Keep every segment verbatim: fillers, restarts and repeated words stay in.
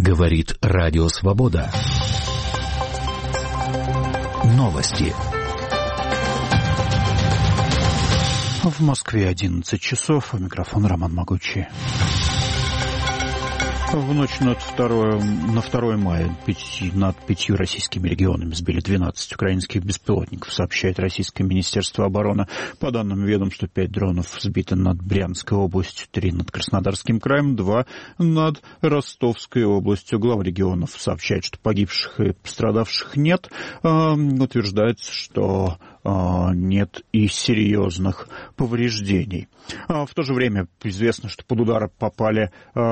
Говорит Радио Свобода. Новости. В Москве одиннадцать часов. У микрофона Роман Могучий. В ночь над второе, на второе мая пяти, над пятью российскими регионами сбили двенадцать украинских беспилотников, сообщает Российское Министерство обороны. По данным ведомства, пять дронов сбиты над Брянской областью, три над Краснодарским краем, два над Ростовской областью. Глава регионов сообщает, что погибших и пострадавших нет. Утверждается, что нет и серьезных повреждений. В то же время известно, что под удар попали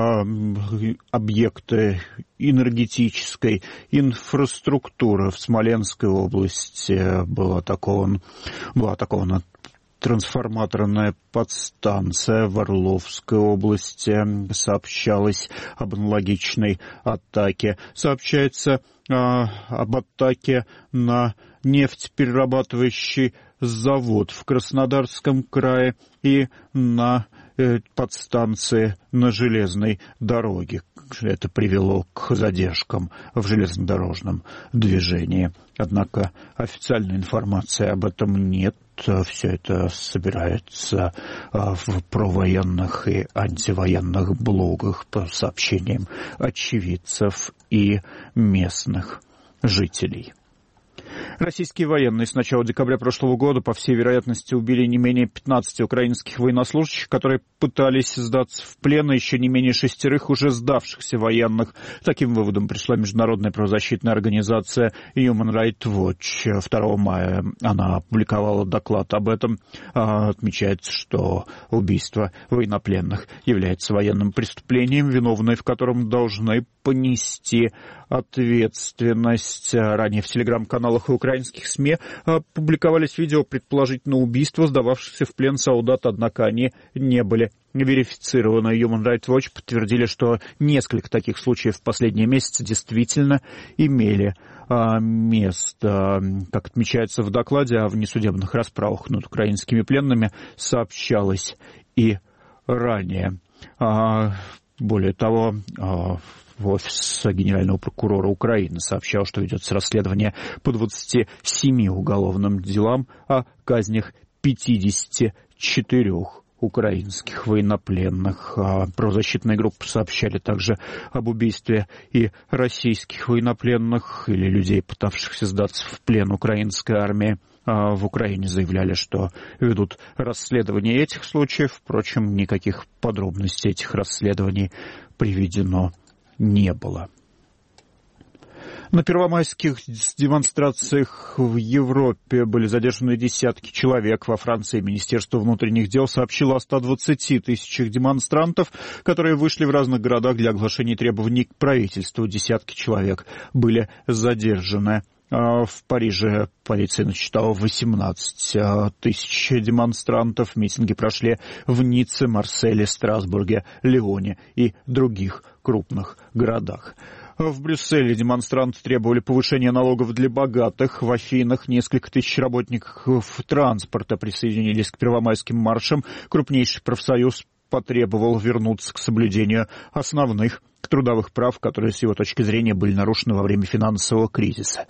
объекты энергетической инфраструктуры. В Смоленской области была атакована, была атакована трансформаторная подстанция. В Орловской области сообщалось об аналогичной атаке. Сообщается а, об атаке на нефтеперерабатывающий завод в Краснодарском крае и на э, подстанции на железной дороге. Это привело к задержкам в железнодорожном движении. Однако официальной информации об этом нет. Все это собирается в провоенных и антивоенных блогах по сообщениям очевидцев и местных жителей. Российские военные с начала декабря прошлого года, по всей вероятности, убили не менее пятнадцати украинских военнослужащих, которые пытались сдаться в плен, и еще не менее шестерых уже сдавшихся военных. Таким выводом пришла международная правозащитная организация Human Rights Watch. второго мая она опубликовала доклад об этом. Отмечается, что убийство военнопленных является военным преступлением, виновные в котором должны понести ответственность. Ранее в телеграм-каналах и украинских СМИ публиковались видео предположительно убийства сдававшихся в плен солдат, однако они не были верифицированы. Human Rights Watch подтвердили, что несколько таких случаев в последние месяцы действительно имели а, место. Как отмечается в докладе о внесудебных расправах над украинскими пленными, сообщалось и ранее. А, более того, а, Офис генерального прокурора Украины сообщал, что ведется расследование по двадцати семи уголовным делам о казнях пятидесяти четырёх украинских военнопленных. Правозащитные группы сообщали также об убийстве и российских военнопленных или людей, пытавшихся сдаться в плен украинской армии. В Украине заявляли, что ведут расследование этих случаев. Впрочем, никаких подробностей этих расследований приведено не было. На первомайских демонстрациях в Европе были задержаны десятки человек. Во Франции Министерство внутренних дел сообщило о ста двадцати тысячах демонстрантов, которые вышли в разных городах для оглашения требований к правительству. Десятки человек были задержаны. В Париже полиция насчитала восемнадцать тысяч демонстрантов. Митинги прошли в Ницце, Марселе, Страсбурге, Лионе и других крупных городах. В Брюсселе демонстранты требовали повышения налогов для богатых. В Афинах несколько тысяч работников транспорта присоединились к первомайским маршам. Крупнейший профсоюз потребовал вернуться к соблюдению основных трудовых прав, которые, с его точки зрения, были нарушены во время финансового кризиса.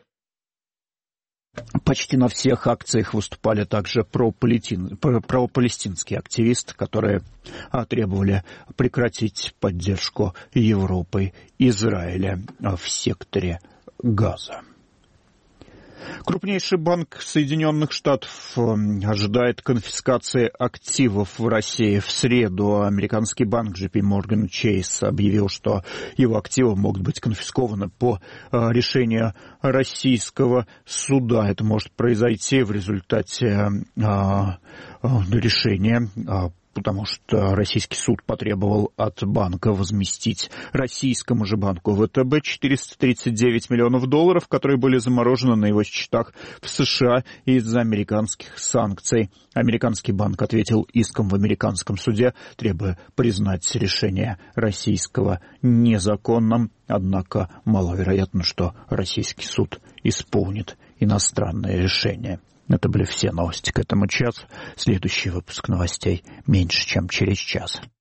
Почти на всех акциях выступали также пропалестинские активисты, которые требовали прекратить поддержку Европой Израиля в секторе Газа. Крупнейший банк Соединенных Штатов ожидает конфискации активов в России. В среду американский банк джей пи Morgan Chase объявил, что его активы могут быть конфискованы по решению российского суда. Это может произойти в результате решения, потому что российский суд потребовал от банка возместить российскому же банку вэ тэ бэ четыреста тридцать девять миллионов долларов, которые были заморожены на его счетах в США из-за американских санкций. Американский банк ответил иском в американском суде, требуя признать решение российского незаконным. Однако маловероятно, что российский суд исполнит иностранное решение. Это были все новости к этому часу. Следующий выпуск новостей меньше, чем через час.